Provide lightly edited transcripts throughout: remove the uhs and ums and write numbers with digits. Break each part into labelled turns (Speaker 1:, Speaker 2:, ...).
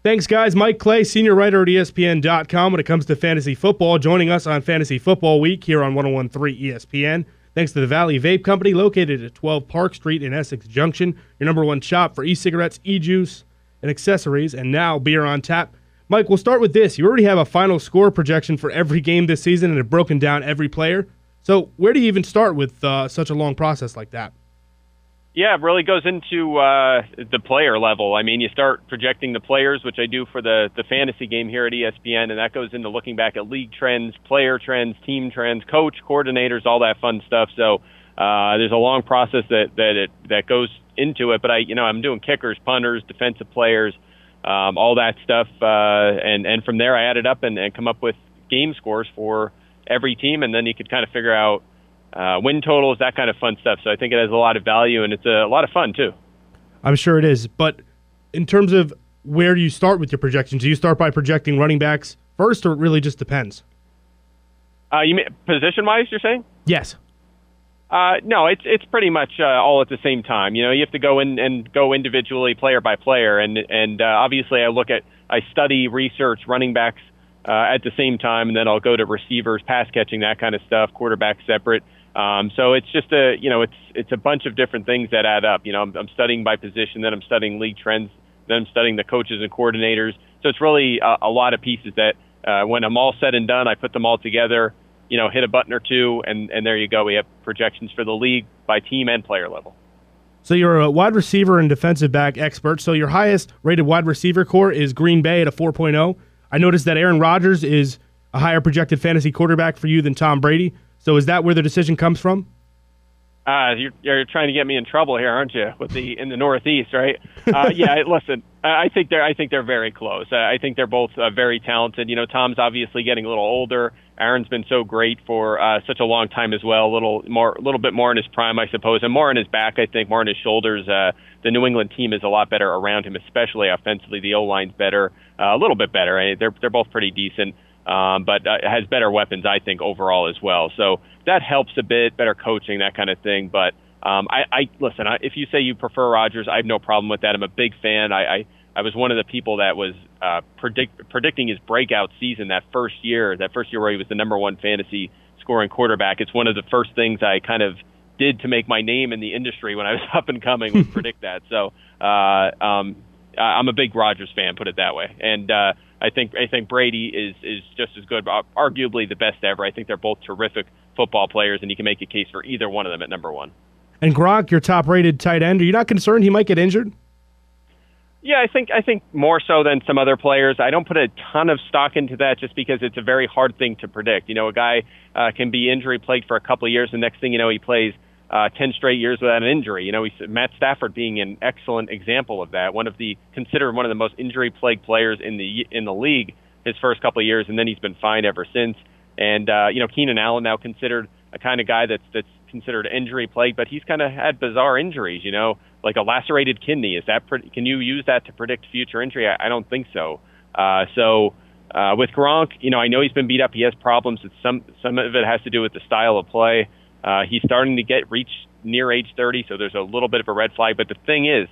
Speaker 1: Thanks, guys. Mike Clay, senior writer at ESPN.com when it comes to fantasy football, joining us on Fantasy Football Week here on 101.3 ESPN. Thanks to the Valley Vape Company, located at 12 Park Street in Essex Junction, your number one shop for e-cigarettes, e-juice, and accessories, and now beer on tap. Mike, we'll start with this. You already have a final score projection for every game this season and have broken down every player. So where do you even start with such a long process like that?
Speaker 2: Yeah, it really goes into the player level. I mean, you start projecting the players, which I do for the fantasy game here at ESPN, and that goes into looking back at league trends, player trends, team trends, coach, coordinators, all that fun stuff. So there's a long process that goes into it. But I'm doing kickers, punters, defensive players, all that stuff, and from there I add it up and come up with game scores for every team, and then you could kind of figure out win totals, that kind of fun stuff. So I think it has a lot of value, and it's a lot of fun, too.
Speaker 1: I'm sure it is. But in terms of where do you start with your projections? Do you start by projecting running backs first, or it really just depends?
Speaker 2: You mean position-wise, you're saying?
Speaker 1: Yes.
Speaker 2: No, it's pretty much all at the same time. You have to go in and go individually, player by player, and obviously I study, research running backs at the same time, and then I'll go to receivers, pass catching, that kind of stuff, quarterback separate. So it's just it's a bunch of different things that add up. I'm studying by position, then I'm studying league trends, then I'm studying the coaches and coordinators. So it's really a lot of pieces that when I'm all said and done, I put them all together, hit a button or two, and there you go. We have projections for the league by team and player level.
Speaker 1: So you're a wide receiver and defensive back expert. So your highest rated wide receiver core is Green Bay at a 4.0. I noticed that Aaron Rodgers is a higher projected fantasy quarterback for you than Tom Brady. So is that where the decision comes from?
Speaker 2: You're trying to get me in trouble here, aren't you? In the Northeast, right? Yeah. Listen, I think they're very close. I think they're both very talented. Tom's obviously getting a little older. Aaron's been so great for such a long time as well. A little bit more in his prime, I suppose, and more in his back. I think more in his shoulders. The New England team is a lot better around him, especially offensively. The O-line's better, a little bit better. They're both pretty decent. But has better weapons, I think, overall as well. So that helps a bit, better coaching, that kind of thing. But listen, if you say you prefer Rodgers, I have no problem with that. I'm a big fan. I was one of the people that was predicting his breakout season that first year where he was the number one fantasy scoring quarterback. It's one of the first things I kind of did to make my name in the industry when I was up and coming, was predict that. So I'm a big Rodgers fan, put it that way. And I think Brady is just as good, arguably the best ever. I think they're both terrific football players, and you can make a case for either one of them at number one.
Speaker 1: And Gronk, your top-rated tight end, are you not concerned he might get injured?
Speaker 2: Yeah, I think more so than some other players. I don't put a ton of stock into that just because it's a very hard thing to predict. A guy can be injury-plagued for a couple of years, and next thing you know, he plays 10 straight years without an injury. Matt Stafford being an excellent example of that. Considered one of the most injury-plagued players in the league his first couple of years, and then he's been fine ever since. And Keenan Allen now considered a kind of guy that's considered injury-plagued, but he's kind of had bizarre injuries. Like a lacerated kidney. Can you use that to predict future injury? I don't think so. With Gronk, I know he's been beat up. He has problems. Some of it has to do with the style of play. He's starting to reach near age 30, so there's a little bit of a red flag. But the thing is,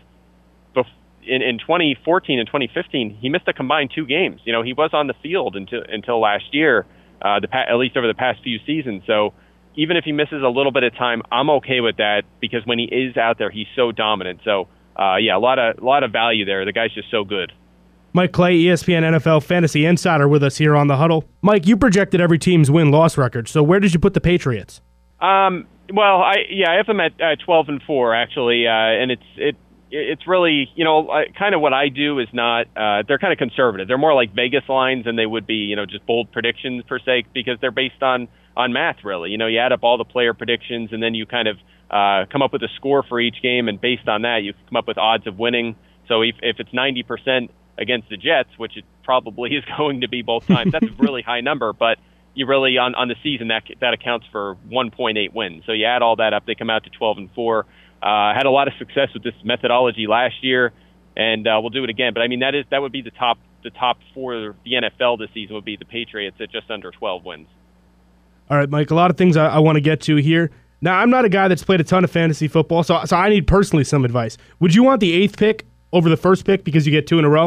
Speaker 2: in 2014 and 2015, he missed a combined 2 games. He was on the field until last year, at least over the past few seasons. So even if he misses a little bit of time, I'm okay with that because when he is out there, he's so dominant. So a lot of value there. The guy's just so good.
Speaker 1: Mike Clay, ESPN NFL Fantasy Insider, with us here on The Huddle. Mike, you projected every team's win-loss record. So where did you put the Patriots?
Speaker 2: Well, I have them at 12-4 actually, and it's really kind of what I do is not. They're kind of conservative. They're more like Vegas lines than they would be just bold predictions per se, because they're based on math really. You add up all the player predictions and then you kind of come up with a score for each game, and based on that you come up with odds of winning. So if it's 90% against the Jets, which it probably is going to be both times, that's a really high number, but you really on the season that accounts for 1.8 wins. So you add all that up, they come out to 12-4. Had a lot of success with this methodology last year, and we'll do it again. But I mean that would be the top for the NFL this season would be the Patriots at just under 12 wins.
Speaker 1: All right, Mike, a lot of things I want to get to here. Now, I'm not a guy that's played a ton of fantasy football, so I need personally some advice. Would you want the 8th pick over the first pick because you get 2 in a row?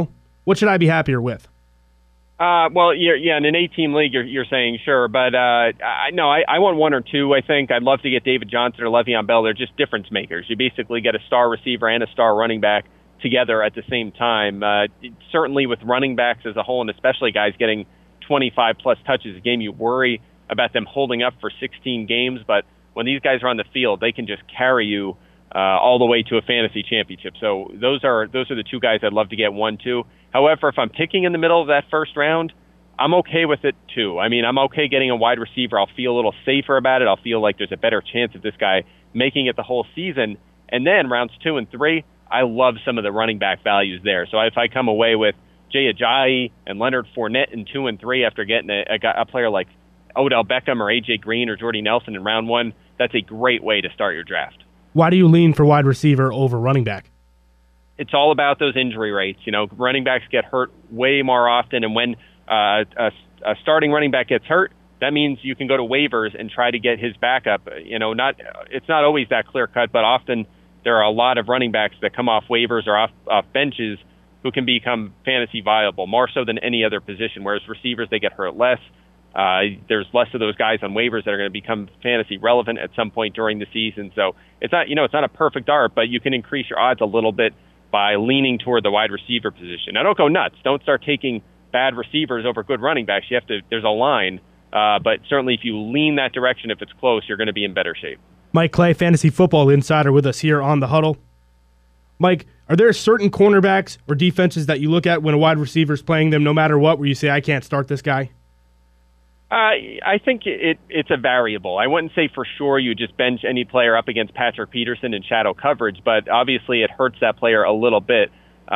Speaker 1: What should I be happier with?
Speaker 2: Well, in an 8-team league, you're saying sure, but I want one or two. I think I'd love to get David Johnson or Le'Veon Bell. They're just difference makers. You basically get a star receiver and a star running back together at the same time. Certainly with running backs as a whole, and especially guys getting 25 plus touches a game, you worry about them holding up for 16 games. But when these guys are on the field, they can just carry you all the way to a fantasy championship. So those are the two guys I'd love to get 1-2. However, if I'm picking in the middle of that first round, I'm okay with it too. I mean, I'm okay getting a wide receiver. I'll feel a little safer about it. I'll feel like there's a better chance of this guy making it the whole season. And then rounds 2 and 3, I love some of the running back values there. So if I come away with Jay Ajayi and Leonard Fournette in 2 and 3 after getting a player like Odell Beckham or A.J. Green or Jordy Nelson in round 1, that's a great way to start your draft.
Speaker 1: Why do you lean for wide receiver over running back?
Speaker 2: It's all about those injury rates. Running backs get hurt way more often, and when a starting running back gets hurt, that means you can go to waivers and try to get his backup. It's not always that clear cut, but often there are a lot of running backs that come off waivers or off benches who can become fantasy viable, more so than any other position. Whereas receivers, they get hurt less. There's less of those guys on waivers that are going to become fantasy relevant at some point during the season. So it's not a perfect art, but you can increase your odds a little bit by leaning toward the wide receiver position. Now, don't go nuts. Don't start taking bad receivers over good running backs. There's a line, but certainly if you lean that direction, if it's close, you're going to be in better shape.
Speaker 1: Mike Clay, Fantasy Football Insider, with us here on The Huddle. Mike, are there certain cornerbacks or defenses that you look at when a wide receiver is playing them no matter what, where you say, I can't start this guy?
Speaker 2: I think it's a variable. I wouldn't say for sure you just bench any player up against Patrick Peterson in shadow coverage, but obviously it hurts that player a little bit.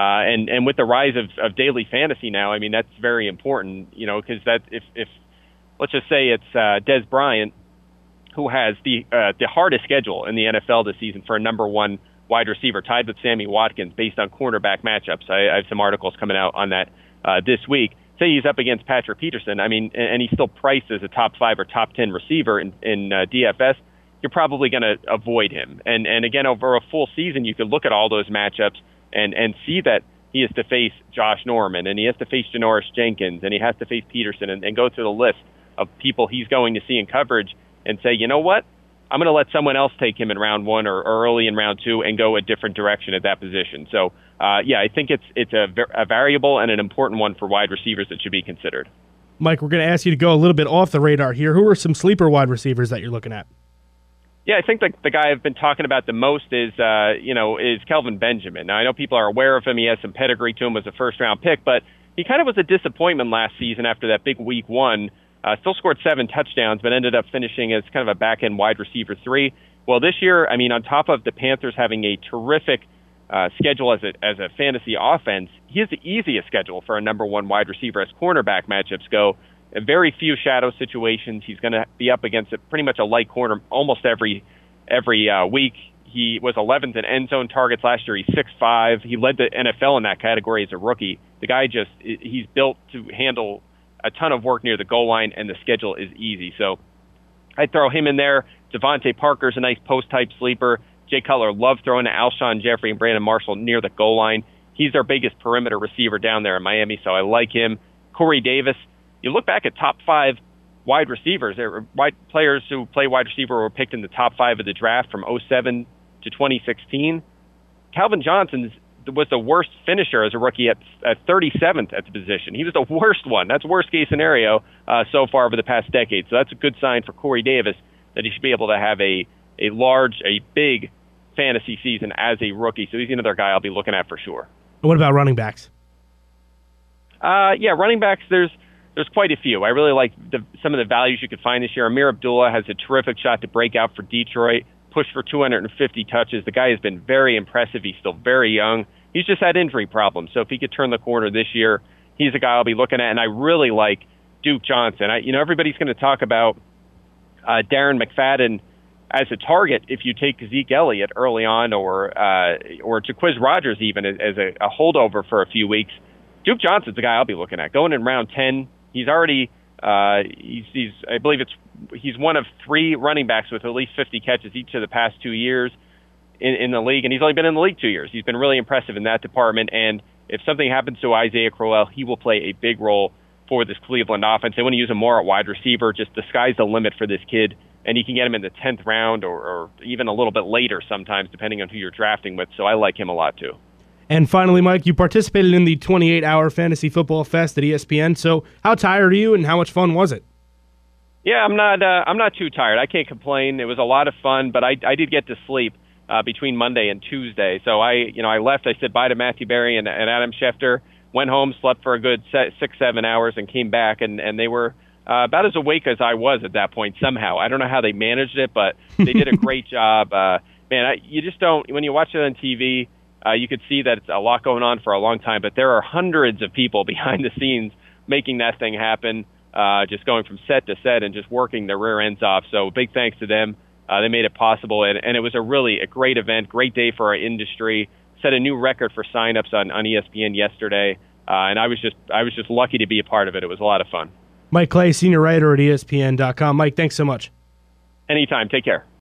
Speaker 2: And with the rise of daily fantasy now, I mean, that's very important, because if let's just say it's Dez Bryant, who has the hardest schedule in the NFL this season for a number one wide receiver, tied with Sammy Watkins based on cornerback matchups. I have some articles coming out on that this week. Say he's up against Patrick Peterson, and he's still priced as a top 5 or top 10 receiver in DFS, you're probably going to avoid him. And again, over a full season, you could look at all those matchups and see that he has to face Josh Norman, and he has to face Janoris Jenkins, and he has to face Peterson, and go through the list of people he's going to see in coverage and say, you know what? I'm going to let someone else take him in round 1 or early in round 2 and go a different direction at that position. So, I think it's a variable and an important one for wide receivers that should be considered.
Speaker 1: Mike, we're going to ask you to go a little bit off the radar here. Who are some sleeper wide receivers that you're looking at?
Speaker 2: Yeah, I think the guy I've been talking about the most is Kelvin Benjamin. Now, I know people are aware of him. He has some pedigree to him as a first-round pick, but he kind of was a disappointment last season after that big week 1. Still scored 7 touchdowns, but ended up finishing as kind of a back-end wide receiver 3. Well, this year, on top of the Panthers having a terrific schedule as a fantasy offense, he has the easiest schedule for a number 1 wide receiver as cornerback matchups go. Very few shadow situations. He's going to be up against pretty much a light corner almost every week. He was 11th in end zone targets last year. He's 6'5". He led the NFL in that category as a rookie. The guy he's built to handle a ton of work near the goal line, and the schedule is easy. So I'd throw him in there. Devontae Parker's a nice post-type sleeper. Jay Cutler loved throwing to Alshon Jeffrey and Brandon Marshall near the goal line. He's their biggest perimeter receiver down there in Miami, so I like him. Corey Davis. You look back at top 5 wide receivers. There were players who play wide receiver were picked in the top 5 of the draft from 2007 to 2016. Calvin Johnson was the worst finisher as a rookie at 37th at the position. He was the worst one. That's worst case scenario so far over the past decade. So that's a good sign for Corey Davis that he should be able to have a big fantasy season as a rookie. So he's another guy I'll be looking at for sure.
Speaker 1: What about running backs?
Speaker 2: Running backs, there's quite a few. I really like some of the values you could find this year. Amir Abdullah has a terrific shot to break out for Detroit, push for 250 touches. The guy has been very impressive. He's still very young. He's just had injury problems. So if he could turn the corner this year, he's a guy I'll be looking at. And I really like Duke Johnson. Everybody's going to talk about Darren McFadden as a target if you take Zeke Elliott early on, or Jacquizz Rodgers even as a holdover for a few weeks. Duke Johnson's the guy I'll be looking at. Going in round 10, he's already he's one of 3 running backs with at least 50 catches each of the past 2 years in the league, and he's only been in the league 2 years. He's been really impressive in that department, and if something happens to Isaiah Crowell, he will play a big role for this Cleveland offense. They want to use him more at wide receiver. Just the sky's the limit for this kid, and you can get him in the 10th round or even a little bit later sometimes, depending on who you're drafting with. So I like him a lot too.
Speaker 1: And finally, Mike, you participated in the 28-hour Fantasy Football Fest at ESPN. So how tired are you, and how much fun was it?
Speaker 2: Yeah, I'm not too tired. I can't complain. It was a lot of fun, but I did get to sleep between Monday and Tuesday. So I left. I said bye to Matthew Berry and Adam Schefter. Went home, slept for a good 6-7 hours, and came back, and they were about as awake as I was at that point somehow. I don't know how they managed it, but they did a great job. You just don't, when you watch it on TV, you could see that it's a lot going on for a long time, but there are hundreds of people behind the scenes making that thing happen, just going from set to set and just working their rear ends off. So big thanks to them. They made it possible, and it was a great event, great day for our industry. Set a new record for signups on ESPN yesterday, and I was just lucky to be a part of it. It was a lot of fun.
Speaker 1: Mike Clay, senior writer at ESPN.com. Mike, thanks so much.
Speaker 2: Anytime. Take care.